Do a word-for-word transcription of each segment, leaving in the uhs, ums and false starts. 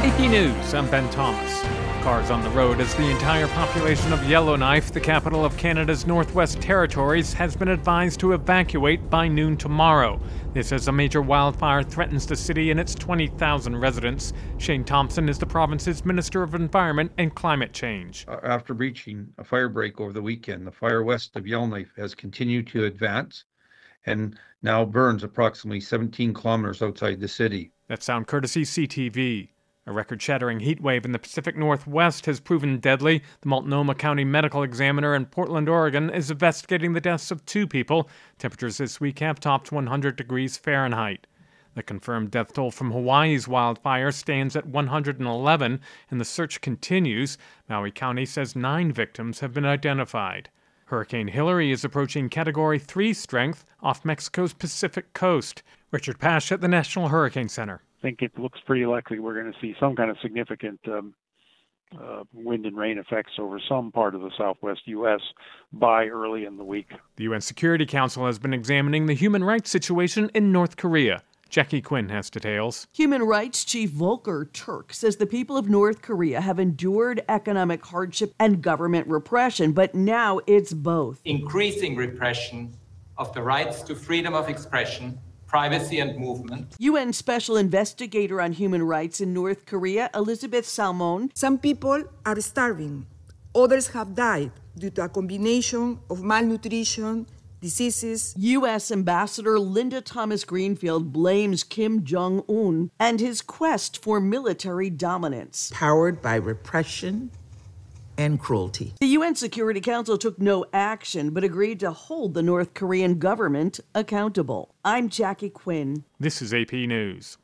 A P News, I'm Ben Thomas. Cars on the road as the entire population of Yellowknife, the capital of Canada's Northwest Territories, has been advised to evacuate by noon tomorrow. This as a major wildfire threatens the city and its twenty thousand residents. Shane Thompson is the province's Minister of Environment and Climate Change. After reaching a fire break over the weekend, the fire west of Yellowknife has continued to advance and now burns approximately seventeen kilometers outside the city. That sound courtesy C T V. A record-shattering heat wave in the Pacific Northwest has proven deadly. The Multnomah County Medical Examiner in Portland, Oregon, is investigating the deaths of two people. Temperatures this week have topped one hundred degrees Fahrenheit. The confirmed death toll from Hawaii's wildfire stands at one hundred eleven, and the search continues. Maui County says nine victims have been identified. Hurricane Hilary is approaching Category three strength off Mexico's Pacific coast. Richard Pash at the National Hurricane Center. I think it looks pretty likely we're going to see some kind of significant um, uh, wind and rain effects over some part of the southwest U S by early in the week. The U N Security Council has been examining the human rights situation in North Korea. Jackie Quinn has details. Human Rights Chief Volker Turk says the people of North Korea have endured economic hardship and government repression, but now it's both. Increasing repression of the rights to freedom of expression, privacy and movement. U N Special Investigator on Human Rights in North Korea, Elizabeth Salmon. Some people are starving. Others have died due to a combination of malnutrition, diseases. U S Ambassador Linda Thomas-Greenfield blames Kim Jong-un and his quest for military dominance. Powered by repression and cruelty. The U N Security Council took no action but agreed to hold the North Korean government accountable. I'm Jackie Quinn. This is A P News.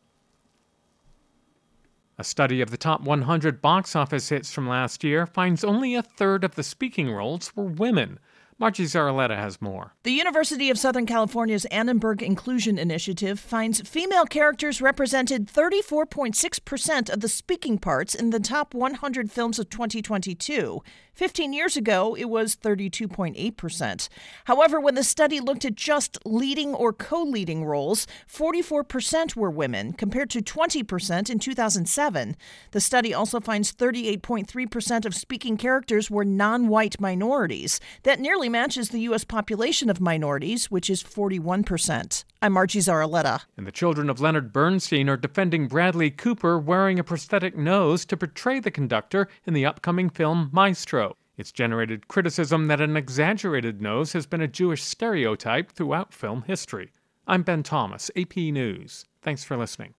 A study of the top one hundred box office hits from last year finds only a third of the speaking roles were women. Margie Zaraletta has more. The University of Southern California's Annenberg Inclusion Initiative finds female characters represented thirty-four point six percent of the speaking parts in the top one hundred films of twenty twenty-two. Fifteen years ago, it was thirty-two point eight percent. However, when the study looked at just leading or co-leading roles, forty-four percent were women, compared to twenty percent in two thousand seven. The study also finds thirty-eight point three percent of speaking characters were non-white minorities. That nearly matches the U S population of minorities, which is forty-one percent. I'm Margie Zaraletta. And the children of Leonard Bernstein are defending Bradley Cooper wearing a prosthetic nose to portray the conductor in the upcoming film Maestro. It's generated criticism that an exaggerated nose has been a Jewish stereotype throughout film history. I'm Ben Thomas, A P News. Thanks for listening.